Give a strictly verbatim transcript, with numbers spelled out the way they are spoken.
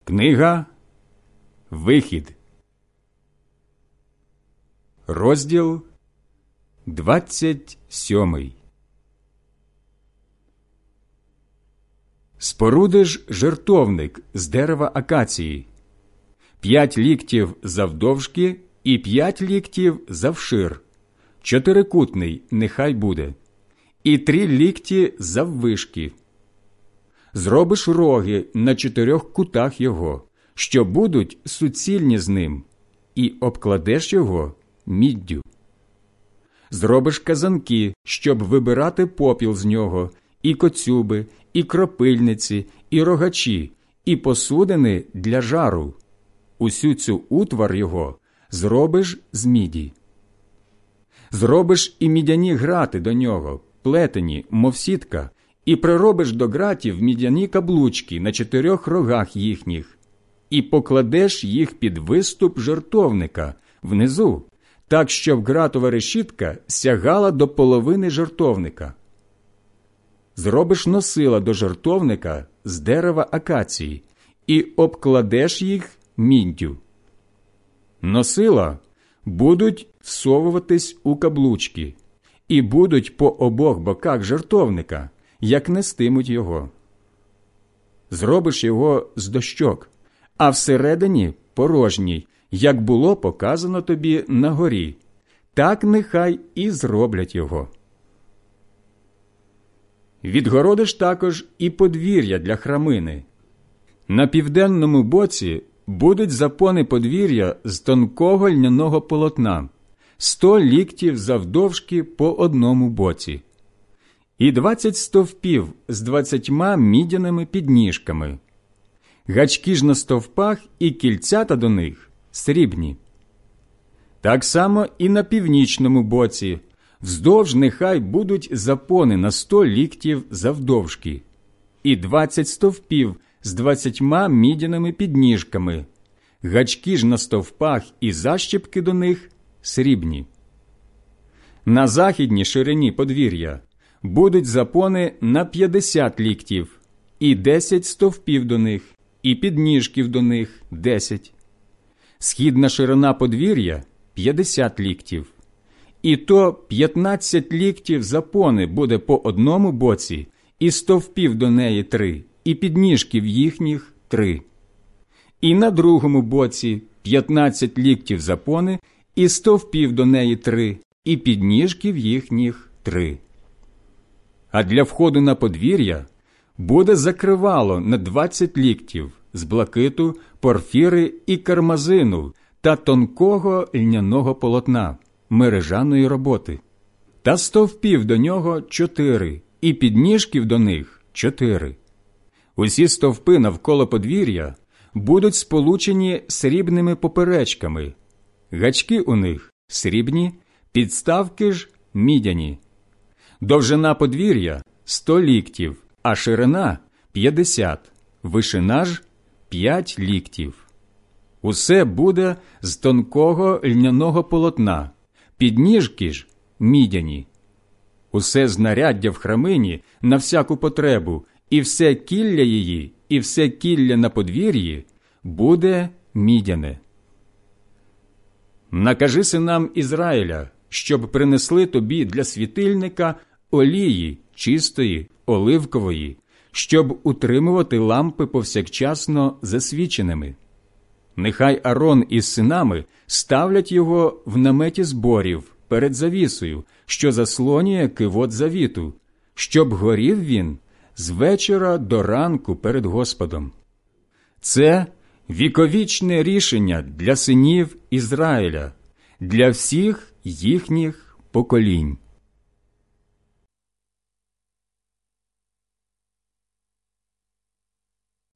Книга Вихід, розділ двадцять сьомий. Спорудиш жертовник з дерева акації, п'ять ліктів завдовжки і п'ять ліктів завшир, чотирикутний нехай буде, і три лікті заввишки. Зробиш роги на чотирьох кутах його, що будуть суцільні з ним, і обкладеш його міддю. Зробиш казанки, щоб вибирати попіл з нього, і коцюби, і кропильниці, і рогачі, і посудини для жару. Усю цю утвар його зробиш з міді. Зробиш і мідяні грати до нього, плетені, мов сітка, і приробиш до гратів мідяні каблучки на чотирьох рогах їхніх, і покладеш їх під виступ жертовника внизу, так, щоб гратова решітка сягала до половини жертовника. Зробиш носила до жертовника з дерева акації і обкладеш їх міддю. Носила будуть всовуватись у каблучки і будуть по обох боках жертовника, як нестимуть його. Зробиш його з дощок, а всередині порожній, як було показано тобі на горі, так нехай і зроблять його. Відгородиш також і подвір'я для храмини. На південному боці будуть запони подвір'я з тонкого льняного полотна, сто ліктів завдовжки по одному боці, і двадцять стовпів з двадцятьма мідяними підніжками. Гачки ж на стовпах і кільцята до них срібні. Так само і на північному боці вздовж нехай будуть запони на сто ліктів завдовжки, і двадцять стовпів з двадцятьма мідяними підніжками. Гачки ж на стовпах і защіпки до них срібні. На західній ширині подвір'я будуть запони на п'ятдесят ліктів, і десять стовпів до них, і підніжків до них десять. Східна ширина подвір'я – п'ятдесят ліктів. І то п'ятнадцять ліктів запони буде по одному боці, і стовпів до неї три, і підніжків їхніх три. І на другому боці п'ятнадцять ліктів запони, і стовпів до неї три, і підніжків їхніх три. А для входу на подвір'я буде закривало на двадцять ліктів з блакиту, порфіри і кармазину та тонкого льняного полотна, мережаної роботи. Та стовпів до нього чотири, і підніжків до них чотири. Усі стовпи навколо подвір'я будуть сполучені срібними поперечками. Гачки у них срібні, підставки ж мідяні. Довжина подвір'я – сто ліктів, а ширина – п'ятдесят, вишина ж – п'ять ліктів. Усе буде з тонкого льняного полотна, підніжки ж – мідяні. Усе знаряддя в храмині на всяку потребу, і все кілля її, і все кілля на подвір'ї буде мідяне. Накажи синам Ізраїля, щоб принесли тобі для світильника олії чистої, оливкової, щоб утримувати лампи повсякчасно засвіченими. Нехай Арон із синами ставлять його в наметі зборів перед завісою, що заслонює кивот завіту, щоб горів він з вечора до ранку перед Господом. Це віковічне рішення для синів Ізраїля, для всіх їхніх поколінь.